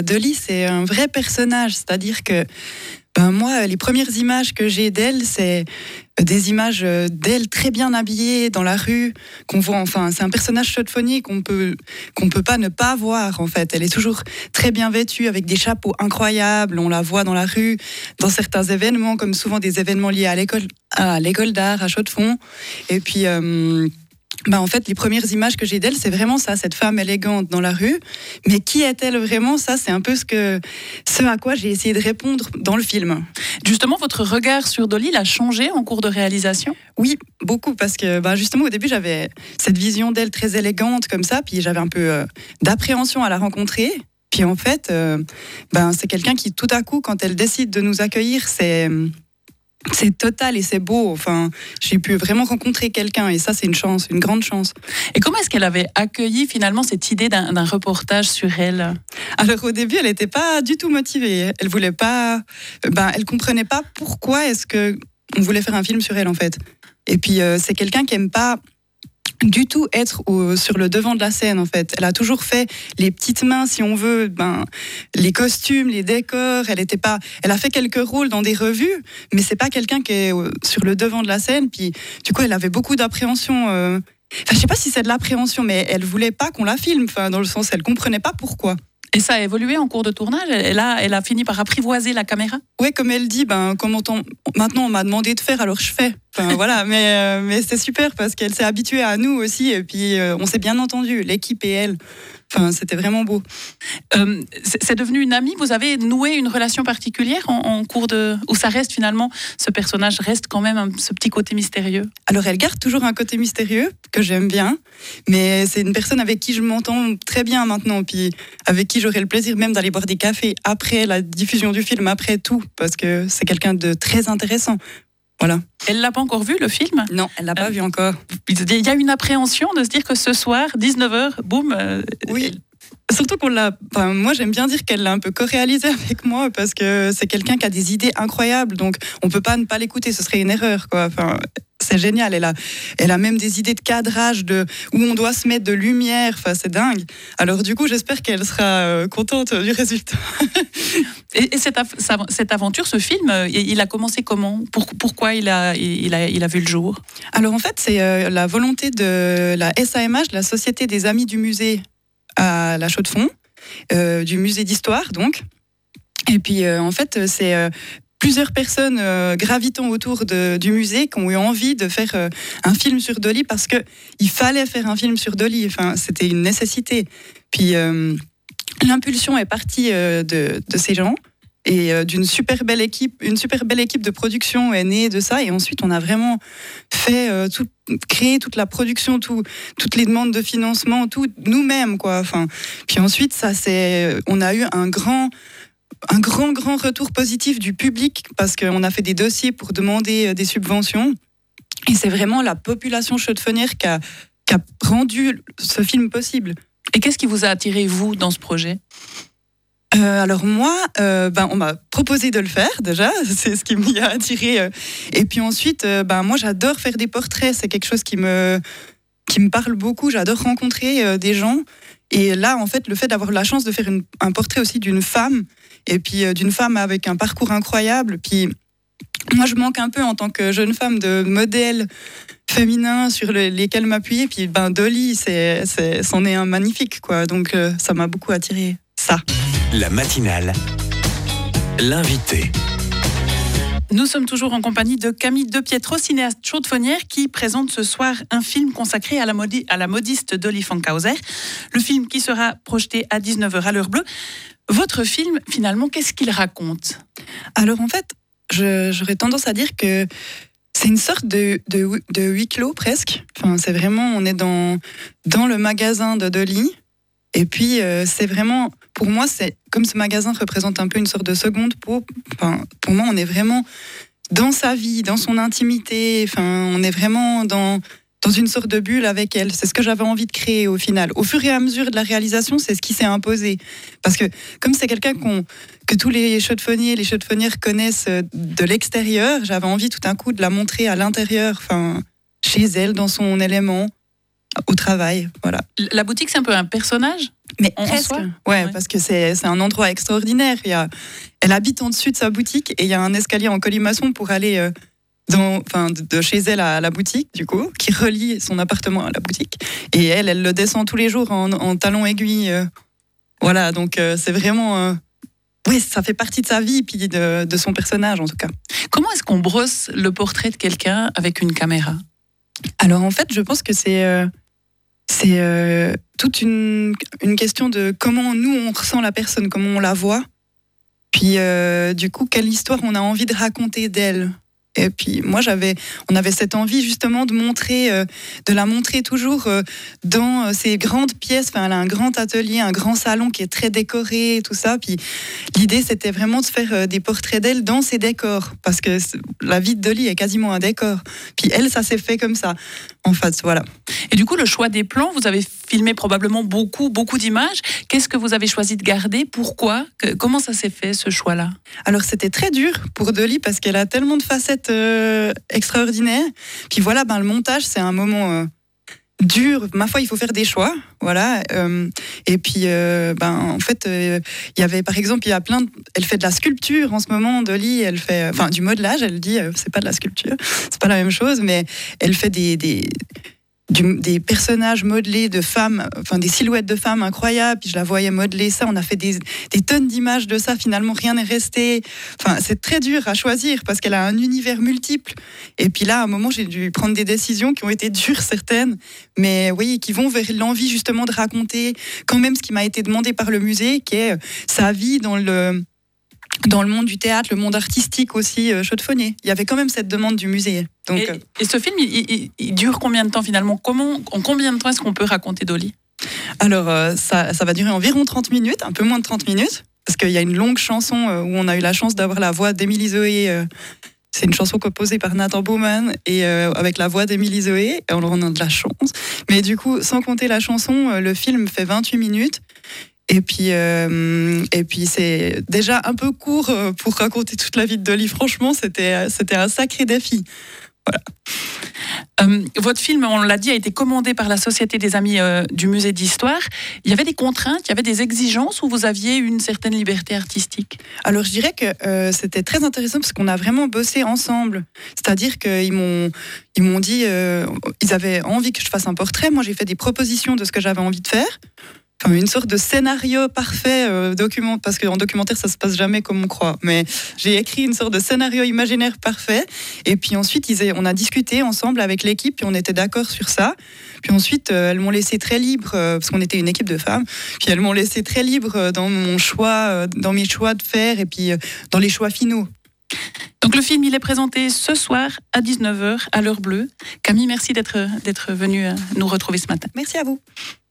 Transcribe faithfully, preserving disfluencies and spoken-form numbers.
Dolly, c'est un vrai personnage. C'est-à-dire que ben, moi, les premières images que j'ai d'elle, c'est des images d'elle très bien habillée dans la rue, qu'on voit, enfin, c'est un personnage chaudefonnier qu'on peut, qu'on peut pas ne pas voir, en fait. Elle est toujours très bien vêtue, avec des chapeaux incroyables, on la voit dans la rue, dans certains événements, comme souvent des événements liés à l'école, à l'école d'art, à Chaux-de-Fonds. Et puis... Euh, Bah en fait, les premières images que j'ai d'elle, c'est vraiment ça, cette femme élégante dans la rue. Mais qui est-elle vraiment ? Ça, c'est un peu ce, que, ce à quoi j'ai essayé de répondre dans le film. Justement, votre regard sur Dolly, il a changé en cours de réalisation ? Oui, beaucoup, parce que bah, justement, au début, j'avais cette vision d'elle très élégante comme ça, puis j'avais un peu euh, d'appréhension à la rencontrer. Puis en fait, euh, ben, c'est quelqu'un qui, tout à coup, quand elle décide de nous accueillir, c'est... C'est total et c'est beau. Enfin, j'ai pu vraiment rencontrer quelqu'un et ça, c'est une chance, une grande chance. Et comment est-ce qu'elle avait accueilli finalement cette idée d'un, d'un reportage sur elle ? Alors au début, elle n'était pas du tout motivée. Elle voulait pas. Ben, elle comprenait pas pourquoi est-ce que on voulait faire un film sur elle en fait. Et puis euh, c'est quelqu'un qui aime pas du tout être au, sur le devant de la scène en fait. Elle a toujours fait les petites mains si on veut, ben les costumes, les décors. Elle était pas, elle a fait quelques rôles dans des revues, mais c'est pas quelqu'un qui est sur le devant de la scène. Puis du coup, elle avait beaucoup d'appréhension. Euh... Enfin, je sais pas si c'est de l'appréhension, mais elle voulait pas qu'on la filme. Enfin, dans le sens, elle comprenait pas pourquoi. Et ça a évolué en cours de tournage ? Elle a, elle a fini par apprivoiser la caméra ? Oui, comme elle dit, ben, comme on maintenant on m'a demandé de faire, alors je fais. Enfin, voilà, mais, euh, mais c'est super parce qu'elle s'est habituée à nous aussi et puis euh, on s'est bien entendu, l'équipe et elle. Enfin, c'était vraiment beau. Euh, c'est, c'est devenu une amie ? Vous avez noué une relation particulière en, en cours de... Ou ça reste finalement, ce personnage reste quand même un, ce petit côté mystérieux ? Alors elle garde toujours un côté mystérieux que j'aime bien, mais c'est une personne avec qui je m'entends très bien maintenant, puis avec qui j'aurai le plaisir même d'aller boire des cafés après la diffusion du film, après tout, parce que c'est quelqu'un de très intéressant. Voilà. Elle l'a pas encore vu, le film ? Non, elle l'a pas euh, vu encore. Il y a une appréhension de se dire que ce soir, dix-neuf heures, boum. Euh, oui. Elle... Surtout qu'on l'a. Enfin, moi, j'aime bien dire qu'elle l'a un peu co-réalisé avec moi parce que c'est quelqu'un qui a des idées incroyables, donc on peut pas ne pas l'écouter. Ce serait une erreur, quoi. Enfin, c'est génial. Elle a, elle a même des idées de cadrage, de où on doit se mettre de lumière. Enfin, c'est dingue. Alors du coup, j'espère qu'elle sera contente du résultat. Et, et cette, cette aventure, ce film, il a commencé comment ? Pour, Pourquoi il a, il, a, il a vu le jour ? Alors en fait, c'est euh, la volonté de la S A M H, la Société des Amis du Musée à la Chaux-de-Fonds, euh, du musée d'histoire donc. Et puis euh, en fait, c'est euh, plusieurs personnes euh, gravitant autour de, du musée qui ont eu envie de faire euh, un film sur Dolly parce que il fallait faire un film sur Dolly. Enfin, c'était une nécessité. Puis euh, l'impulsion est partie euh, de, de ces gens. Et euh, d'une super belle équipe, une super belle équipe de production est née de ça. Et ensuite, on a vraiment fait euh, tout, créé toute la production, tout, toutes les demandes de financement, tout nous-mêmes, quoi. Enfin, puis ensuite, ça, c'est, on a eu un grand, un grand, grand retour positif du public parce qu'on a fait des dossiers pour demander des subventions. Et c'est vraiment la population chaudefonnière qui a, qui a rendu ce film possible. Et qu'est-ce qui vous a attiré, vous, dans ce projet ? Euh, alors moi, euh, ben on m'a proposé de le faire déjà, c'est ce qui m'y a attiré. Et puis ensuite, euh, ben moi j'adore faire des portraits, c'est quelque chose qui me qui me parle beaucoup. J'adore rencontrer euh, des gens. Et là, en fait, le fait d'avoir la chance de faire une, un portrait aussi d'une femme, et puis euh, d'une femme avec un parcours incroyable. Puis moi, je manque un peu en tant que jeune femme de modèles féminins sur le, lesquels m'appuyer. Puis ben Dolly, c'est, c'est, c'en est un magnifique, quoi. Donc euh, ça m'a beaucoup attiré. Ça. La matinale, l'invité. Nous sommes toujours en compagnie de Camille De Pietro, cinéaste chaudefonnière, qui présente ce soir un film consacré à la, modi- à la modiste Dolly Fankhauser. Le film qui sera projeté à dix-neuf heures à l'heure bleue. Votre film, finalement, qu'est-ce qu'il raconte ? Alors en fait, je, j'aurais tendance à dire que c'est une sorte de, de, de huis clos presque. Enfin, c'est vraiment, on est dans, dans le magasin de Dolly. Et puis, euh, c'est vraiment, pour moi, c'est comme ce magasin représente un peu une sorte de seconde peau. Enfin, pour moi, on est vraiment dans sa vie, dans son intimité. Enfin, on est vraiment dans, dans une sorte de bulle avec elle. C'est ce que j'avais envie de créer au final. Au fur et à mesure de la réalisation, c'est ce qui s'est imposé. Parce que comme c'est quelqu'un qu'on, que tous les chaudefonniers, les chaudefonnières connaissent de l'extérieur, j'avais envie tout d'un coup de la montrer à l'intérieur, enfin, chez elle, dans son élément. au travail, voilà. La boutique, c'est un peu un personnage. Mais en, presque, en soi ouais, ouais, parce que c'est, c'est un endroit extraordinaire. Il y a, elle habite en dessus de sa boutique et il y a un escalier en colimaçon pour aller euh, dans, enfin, de, de chez elle à la boutique, du coup, qui relie son appartement à la boutique. Et elle, elle le descend tous les jours en, en talons aiguilles. Euh, voilà, donc euh, c'est vraiment... Euh, oui, ça fait partie de sa vie, puis de, de son personnage, en tout cas. Comment est-ce qu'on brosse le portrait de quelqu'un avec une caméra ? Alors, en fait, je pense que c'est... Euh, C'est euh, toute une, une question de comment nous, on ressent la personne, comment on la voit. Puis, euh, du coup, quelle histoire on a envie de raconter d'elle. Et puis, moi, j'avais, on avait cette envie, justement, de montrer, euh, de la montrer toujours euh, dans euh, ces grandes pièces. Enfin, elle a un grand atelier, un grand salon qui est très décoré, et tout ça. Puis, l'idée, c'était vraiment de faire euh, des portraits d'elle dans ces décors. Parce que la vie de Dolly est quasiment un décor. Puis, elle, ça s'est fait comme ça. En fait, voilà. Et du coup, le choix des plans, vous avez filmé probablement beaucoup, beaucoup d'images. Qu'est-ce que vous avez choisi de garder ? Pourquoi ? Comment ça s'est fait, ce choix-là ? Alors, c'était très dur pour Dolly parce qu'elle a tellement de facettes euh, extraordinaires. Puis voilà, ben, le montage, c'est un moment euh, dur. Ma foi, il faut faire des choix. Voilà. Euh, et puis, euh, ben, en fait, il euh, y avait, par exemple, il y a plein de... Elle fait de la sculpture en ce moment, Dolly. Elle fait, enfin, du modelage. Elle dit, euh, c'est pas de la sculpture, c'est pas la même chose, mais elle fait des... des Du, des personnages modelés de femmes, enfin des silhouettes de femmes incroyables, puis je la voyais modeler ça, on a fait des, des tonnes d'images de ça, finalement rien n'est resté, enfin c'est très dur à choisir parce qu'elle a un univers multiple, et puis là à un moment j'ai dû prendre des décisions qui ont été dures certaines, mais oui, qui vont vers l'envie justement de raconter quand même ce qui m'a été demandé par le musée, qui est sa vie dans le... dans le monde du théâtre, le monde artistique aussi, euh, Chaux-de-Fonnier. Il y avait quand même cette demande du musée. Donc, et, euh... et ce film, il, il, il dure combien de temps finalement ? Comment, en combien de temps est-ce qu'on peut raconter Dolly ? Alors, euh, ça, ça va durer environ trente minutes, un peu moins de trente minutes, parce qu'il y a une longue chanson euh, où on a eu la chance d'avoir la voix d'Émilie Zoé. Euh, c'est une chanson composée par Nathan Baumann, et euh, avec la voix d'Émilie Zoé, et on en a de la chance. Mais du coup, sans compter la chanson, euh, le film fait vingt-huit minutes. Et puis, euh, et puis c'est déjà un peu court pour raconter toute la vie de Dolly. Franchement, c'était, c'était un sacré défi. Voilà. Euh, votre film, on l'a dit, a été commandé par la Société des Amis euh, du Musée d'Histoire. Il y avait des contraintes, il y avait des exigences, ou vous aviez une certaine liberté artistique ? Alors, je dirais que euh, c'était très intéressant parce qu'on a vraiment bossé ensemble. C'est-à-dire qu'ils m'ont, ils m'ont dit, euh, ils avaient envie que je fasse un portrait. Moi, j'ai fait des propositions de ce que j'avais envie de faire. Enfin, une sorte de scénario parfait, euh, document, parce qu'en documentaire, ça se passe jamais comme on croit. Mais j'ai écrit une sorte de scénario imaginaire parfait. Et puis ensuite, ils, on a discuté ensemble avec l'équipe, puis on était d'accord sur ça. Puis ensuite, euh, elles m'ont laissé très libre, euh, parce qu'on était une équipe de femmes. Puis elles m'ont laissé très libre dans mon choix, euh, dans mes choix de faire, et puis euh, dans les choix finaux. Donc le film, il est présenté ce soir à dix-neuf heures à l'heure bleue. Camille, merci d'être, d'être venue nous retrouver ce matin. Merci à vous.